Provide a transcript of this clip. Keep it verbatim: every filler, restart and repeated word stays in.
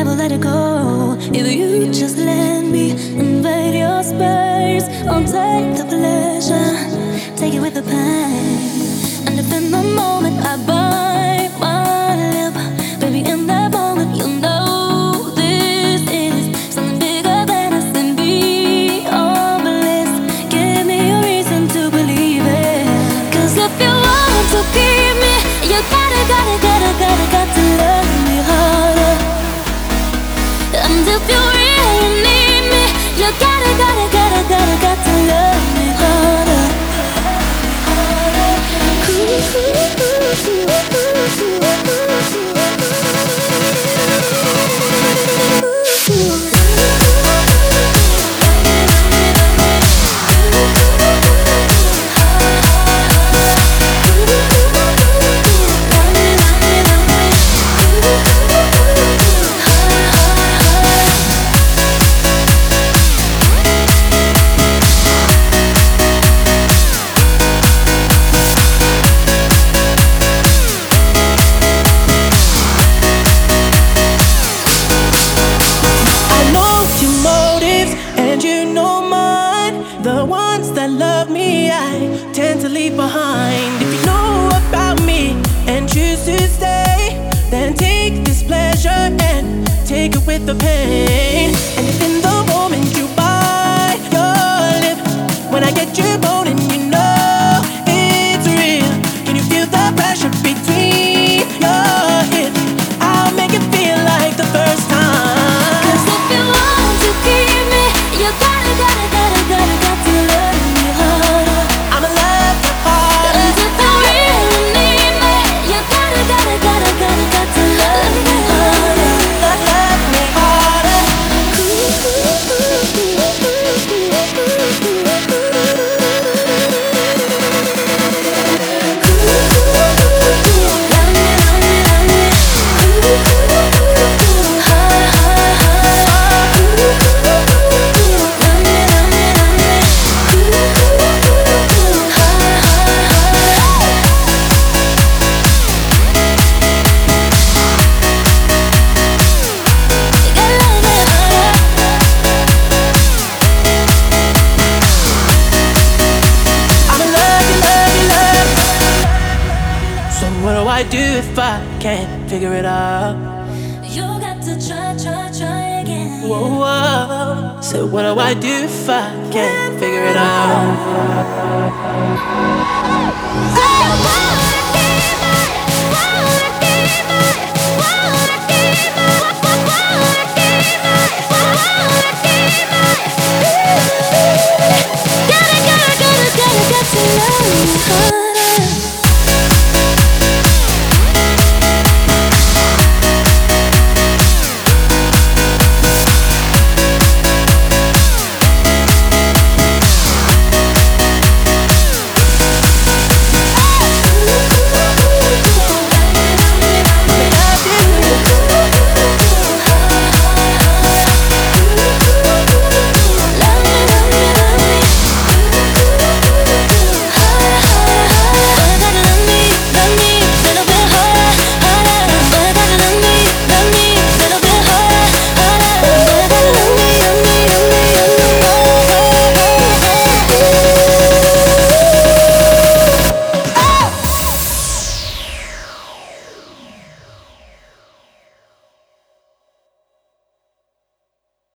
never let it go. If you just let me invade your space, I'll take the pleasure, take it with the pain. And if in the moment I bite my lip, baby, in that moment you'll know this is something bigger than us and beyond bliss. Give me a reason to believe it. Cause if you want to keep me, you gotta, gotta, gotta, gotta, got to love me harder. And if you really need me, you gotta, gotta, gotta, gotta, got to love me harder. The ones that love me, I tend to leave behind. If you know about me and choose to stay, then take this pleasure and take it with the pain. And if in the moment you bite your lip, when I get you moaning, you know it's real. Can you feel the pressure between your hips? I'll make it feel like the first time. Cause if you want to keep me, you gotta, gotta, gotta, gotta, got to love me harder. I'ma love you harder. And if you really need me, you gotta, gotta, gotta, gotta, got to love me harder. Love me harder. What do I do if I can't figure it out? You got to try, try, try again. Whoa, whoa. So what do I do if I can't figure it out? Gotta, gotta, gotta, gotta, got to love you.